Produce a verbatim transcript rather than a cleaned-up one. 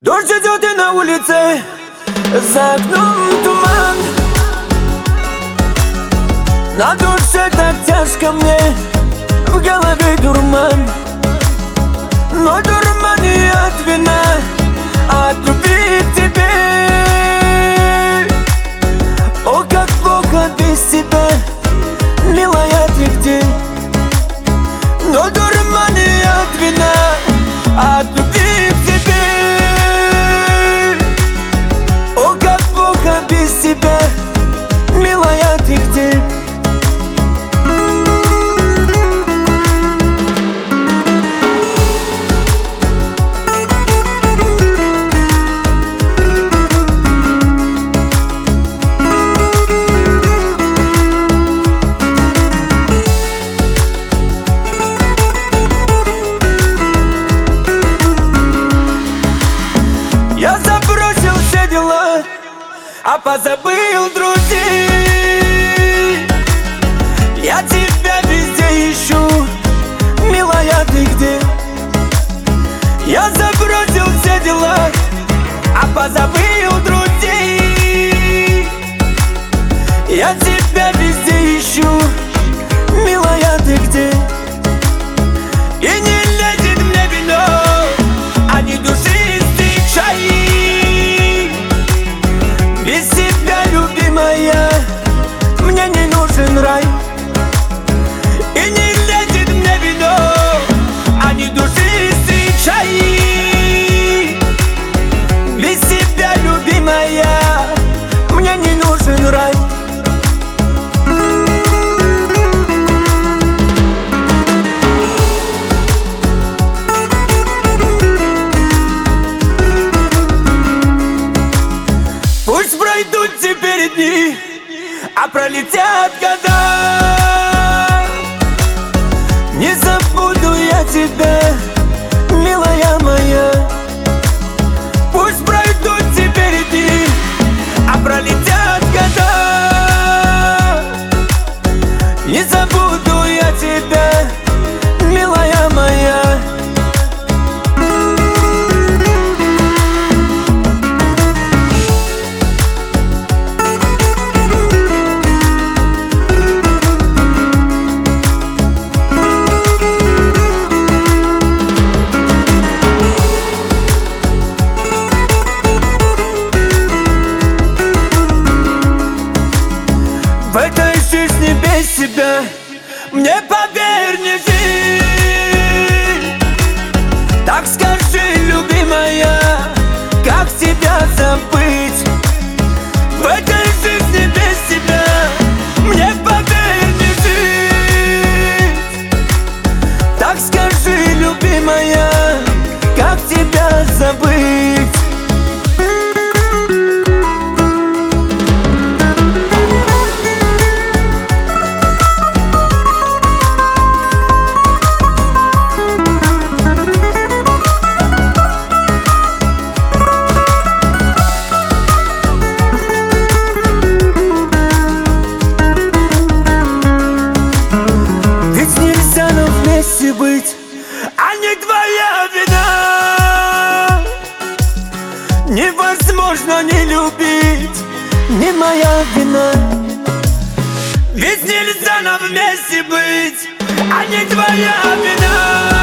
Дождь идет и на улице, за окном туман. На душе так тяжко мне, в голове дурман. Но дурман не от вина, а от любви к тебе. О, как плохо без тебя, милая, ты где? Но дурман не от вина, а от любви к тебе. О, как плохо без тебя, милая, ты где? Я забросил все дела, а позабыл друзей. Я тебя везде ищу, милая, ты где? Я забросил все дела, а позабыл друзей. Я тебя везде ищу, милая, ты где? И не лезет мне вино, а не душистый чай. Без тебя, любимая, мне не нужен рай. И не лезет мне вино, а не душистый чай. Без тебя, любимая, мне не нужен рай. Пусть пройдут теперь дни, а пролетят года. Не забуду я тебя, милая моя. Пусть пройдут теперь дни, а пролетят года. Не забуду я тебя, милая моя. В этой жизни без себя мне, поверь, не жить. Так скажи, любимая, как тебя забыть? В этой жизни без тебя мне, поверь, не жить. Так скажи, любимая, как тебя забыть? Быть, а не твоя вина. Невозможно не любить, не моя вина. Ведь нельзя нам вместе быть, а не твоя вина.